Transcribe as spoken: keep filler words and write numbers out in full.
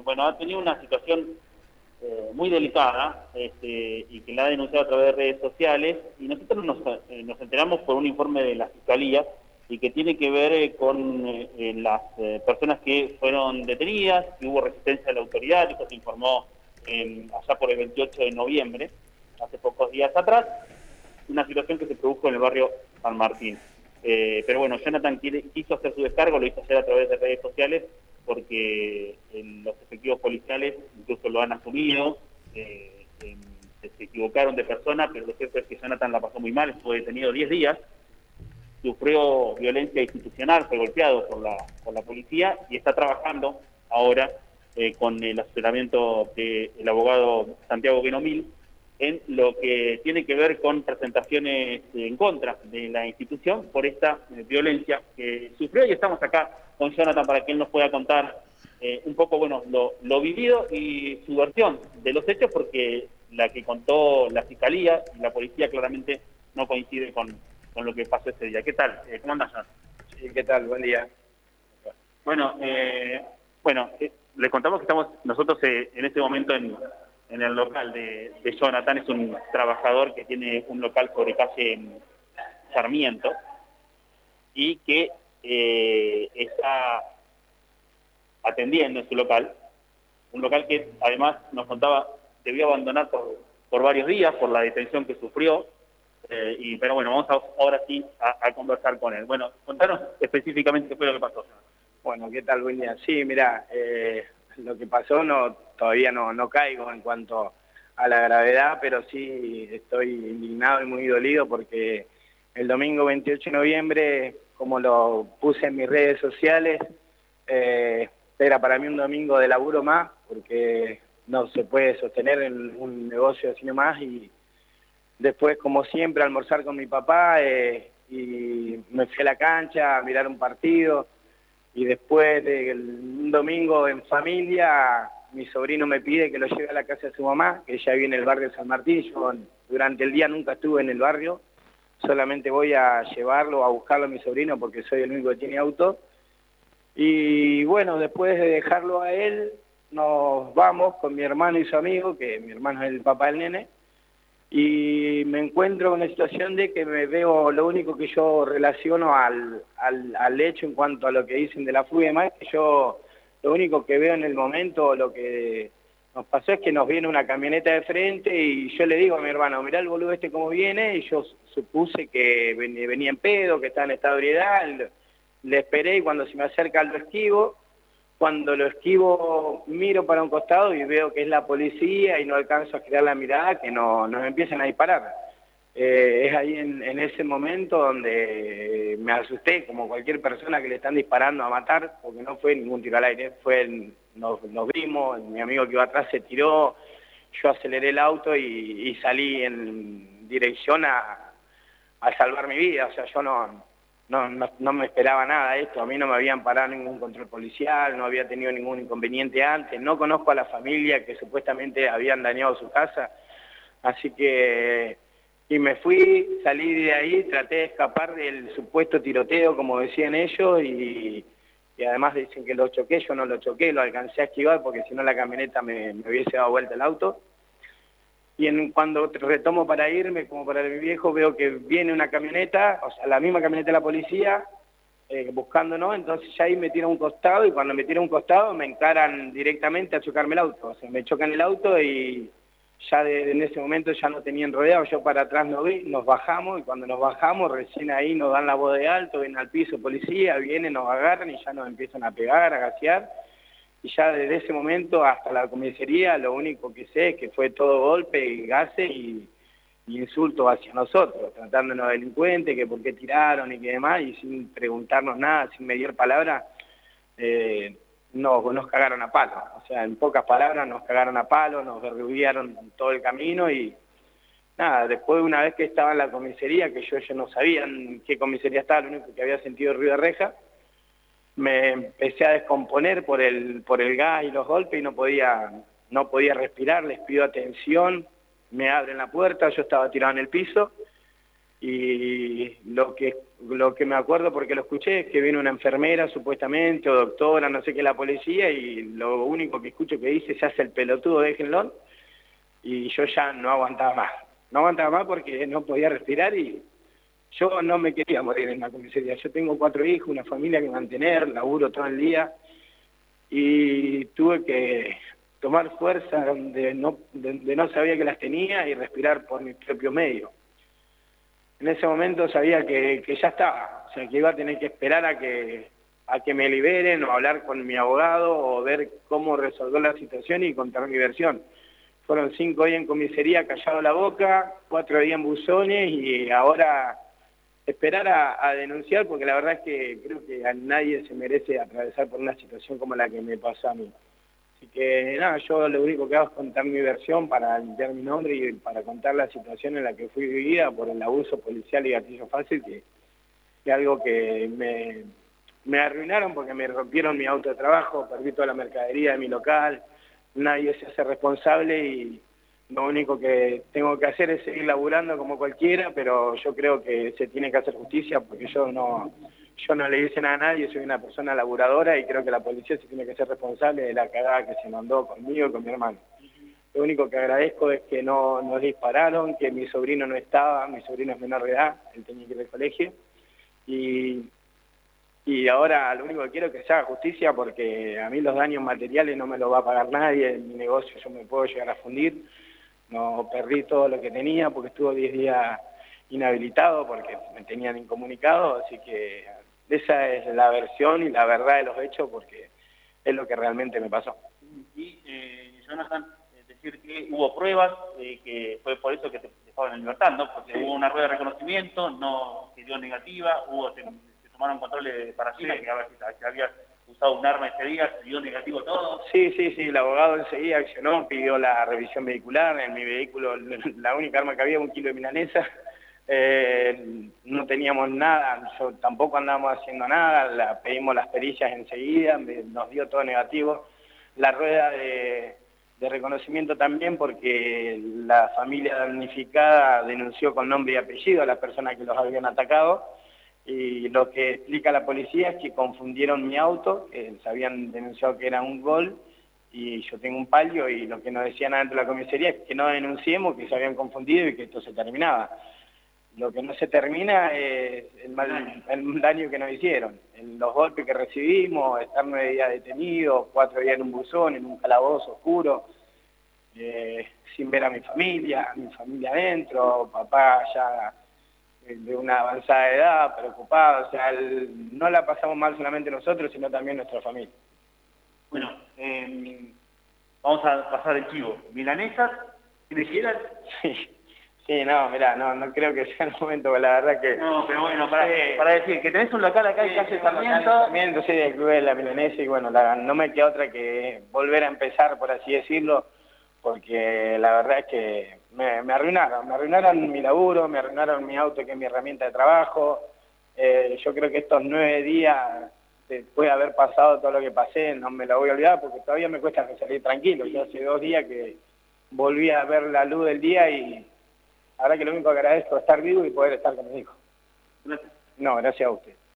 bueno, ha tenido una situación eh, muy delicada este, y que la ha denunciado a través de redes sociales, y nosotros nos, eh, nos enteramos por un informe de la Fiscalía y que tiene que ver eh, con eh, las eh, personas que fueron detenidas, que hubo resistencia de la autoridad. Esto se informó eh, allá por el veintiocho de noviembre, hace pocos días atrás, una situación que se produjo en el barrio San Martín. Eh, pero bueno, Jonathan quiere, quiso hacer su descargo, lo hizo hacer a través de redes sociales, porque eh, los efectivos policiales incluso lo han asumido, eh, eh, se equivocaron de persona, pero lo cierto es que Jonathan la pasó muy mal, estuvo detenido diez días, sufrió violencia institucional, fue golpeado por la, por la policía y está trabajando ahora eh, con el asesoramiento del abogado Santiago Guenomil en lo que tiene que ver con presentaciones en contra de la institución por esta eh, violencia que sufrió, y estamos acá con Jonathan para que él nos pueda contar eh, un poco, bueno, lo, lo vivido y su versión de los hechos, porque la que contó la Fiscalía y la policía claramente no coincide con, con lo que pasó ese día. ¿Qué tal? Eh, ¿Cómo andas, Jonathan? Sí, ¿qué tal? Buen día. Bueno, eh, bueno eh, les contamos que estamos nosotros eh, en este momento en... en el local de, de Jonathan. Es un trabajador que tiene un local sobre calle Sarmiento y que eh, está atendiendo en su local, un local que además nos contaba debió abandonar por, por varios días por la detención que sufrió, eh, y pero bueno, vamos a, ahora sí a, a conversar con él. Bueno, contanos específicamente qué fue lo que pasó. Bueno, ¿qué tal? Buen día. Sí, mira, eh, lo que pasó no todavía no, no caigo en cuanto a la gravedad, pero sí estoy indignado y muy dolido porque el domingo veintiocho de noviembre, como lo puse en mis redes sociales, eh, era para mí un domingo de laburo más, porque no se puede sostener en un negocio así nomás, y después, como siempre, almorzar con mi papá, eh, y me fui a la cancha a mirar un partido, y después de un domingo en familia, mi sobrino me pide que lo lleve a la casa de su mamá, que ella vive en el barrio de San Martín. Yo durante el día nunca estuve en el barrio, solamente voy a llevarlo, a buscarlo a mi sobrino porque soy el único que tiene auto. Y bueno, después de dejarlo a él, nos vamos con mi hermano y su amigo, que mi hermano es el papá del nene, y me encuentro con la situación de que me veo, lo único que yo relaciono al, al, al hecho en cuanto a lo que dicen de la fuga y demás, que yo lo único que veo en el momento, lo que nos pasó es que nos viene una camioneta de frente y yo le digo a mi hermano, mirá el boludo este cómo viene, y yo supuse que venía en pedo, que estaba en estado de ebriedad, le, le esperé y cuando se me acerca lo esquivo. Cuando lo esquivo, miro para un costado y veo que es la policía y no alcanzo a girar la mirada, que no, nos empiezan a disparar. Eh, es ahí en, en ese momento donde me asusté, como cualquier persona que le están disparando a matar, porque no fue ningún tiro al aire, fue el, nos, nos vimos, mi amigo que iba atrás se tiró, yo aceleré el auto y, y salí en dirección a, a salvar mi vida. O sea, yo no... No, no, no me esperaba nada de esto, a mí no me habían parado ningún control policial, no había tenido ningún inconveniente antes, no conozco a la familia que supuestamente habían dañado su casa, así que, y me fui, salí de ahí, traté de escapar del supuesto tiroteo, como decían ellos, y, y además dicen que lo choqué, yo no lo choqué, lo alcancé a esquivar porque si no la camioneta me, me hubiese dado vuelta el auto. Y en, cuando retomo para irme, como para mi viejo, veo que viene una camioneta, o sea, la misma camioneta de la policía, eh, buscándonos, entonces ya ahí me tira un costado, y cuando me tira un costado me encaran directamente a chocarme el auto. O sea, me chocan el auto y ya de, en ese momento ya no tenían rodeado, yo para atrás no vi, nos bajamos, y cuando nos bajamos, recién ahí nos dan la voz de alto, vienen al piso policía, vienen, nos agarran y ya nos empiezan a pegar, a gasear. Y ya desde ese momento hasta la comisaría lo único que sé es que fue todo golpe y gases y, y insultos hacia nosotros, tratándonos de delincuentes, que por qué tiraron y que demás, y sin preguntarnos nada, sin medir palabras, eh, nos, nos cagaron a palo. O sea, en pocas palabras nos cagaron a palo, nos derribaron todo el camino y nada, después una vez que estaba en la comisaría, que yo ya no sabía en qué comisaría estaba, lo único que había sentido ruido de reja, me empecé a descomponer por el por el gas y los golpes y no podía no podía respirar, les pido atención, me abren la puerta, yo estaba tirado en el piso y lo que lo que me acuerdo porque lo escuché es que vino una enfermera supuestamente, o doctora, no sé qué, la policía, y lo único que escucho que dice, se hace el pelotudo, déjenlo, y yo ya no aguantaba más. No aguantaba más porque no podía respirar y yo no me quería morir en la comisaría. Yo tengo cuatro hijos, una familia que mantener, laburo todo el día, y tuve que tomar fuerza donde no, donde no sabía que las tenía y respirar por mi propio medio. En ese momento sabía que, que ya estaba, o sea, que iba a tener que esperar a que, a que me liberen o hablar con mi abogado o ver cómo resolver la situación y contar mi versión. Fueron cinco días en comisaría, callado la boca, cuatro días en buzones y ahora esperar a, a denunciar, porque la verdad es que creo que a nadie se merece atravesar por una situación como la que me pasó a mí. Así que nada, yo lo único que hago es contar mi versión para limpiar mi nombre y para contar la situación en la que fui vivida por el abuso policial y gatillo fácil, que es algo que me, me arruinaron porque me rompieron mi auto de trabajo, perdí toda la mercadería de mi local, nadie se hace responsable y lo único que tengo que hacer es seguir laburando como cualquiera, pero yo creo que se tiene que hacer justicia porque yo no, yo no le hice nada a nadie, soy una persona laburadora y creo que la policía se tiene que ser responsable de la cagada que se mandó conmigo y con mi hermano. Lo único que agradezco es que no nos dispararon, que mi sobrino no estaba, mi sobrino es menor de edad, él tenía que ir al colegio, y, y ahora lo único que quiero es que se haga justicia porque a mí los daños materiales no me los va a pagar nadie, en mi negocio yo me puedo llegar a fundir. No perdí todo lo que tenía porque estuvo diez días inhabilitado porque me tenían incomunicado, así que esa es la versión y la verdad de los hechos porque es lo que realmente me pasó. Y, eh, Jonathan, es decir que hubo pruebas, eh, que fue por eso que te dejaban en libertad, ¿no? Porque sí. Hubo una rueda de reconocimiento, no se dio negativa, hubo, se, se tomaron controles de parafina, sí. que a ver si, si había usado un arma ese día, se dio negativo todo. Sí, sí, sí, el abogado enseguida accionó, pidió la revisión vehicular, en mi vehículo la única arma que había un kilo de milanesa, eh, no teníamos nada, yo tampoco andábamos haciendo nada, la, pedimos las pericias enseguida, nos dio todo negativo, la rueda de, de reconocimiento también porque la familia damnificada denunció con nombre y apellido a las personas que los habían atacado, y lo que explica la policía es que confundieron mi auto, que se habían denunciado que era un Gol y yo tengo un Palio, y lo que nos decían adentro de la comisaría es que no denunciemos, que se habían confundido y que esto se terminaba. Lo que no se termina es el, mal, el daño que nos hicieron, los golpes que recibimos, estar nueve días detenidos, cuatro días en un buzón, en un calabozo oscuro, eh, sin ver a mi familia, a mi familia adentro, papá ya de una avanzada edad, preocupado, o sea, el, no la pasamos mal solamente nosotros, sino también nuestra familia. Bueno, eh, vamos a pasar el chivo. ¿Milanesas? ¿Quieres quieras? Sí, sí, no, mirá, no, no creo que sea el momento, la verdad que... No, pero bueno, para, sí, para decir que tenés un local acá en sí, calle Sarmiento. Sarmiento, sí, del Club de la Milanesa, y bueno, la, no me queda otra que volver a empezar, por así decirlo, porque la verdad es que me, me arruinaron, me arruinaron mi laburo, me arruinaron mi auto que es mi herramienta de trabajo. Eh, yo creo que estos nueve días, después de haber pasado todo lo que pasé, no me lo voy a olvidar porque todavía me cuesta salir tranquilo. Yo hace dos días que volví a ver la luz del día y ahora que lo único que agradezco es estar vivo y poder estar con mi hijo. Gracias. No, gracias a usted.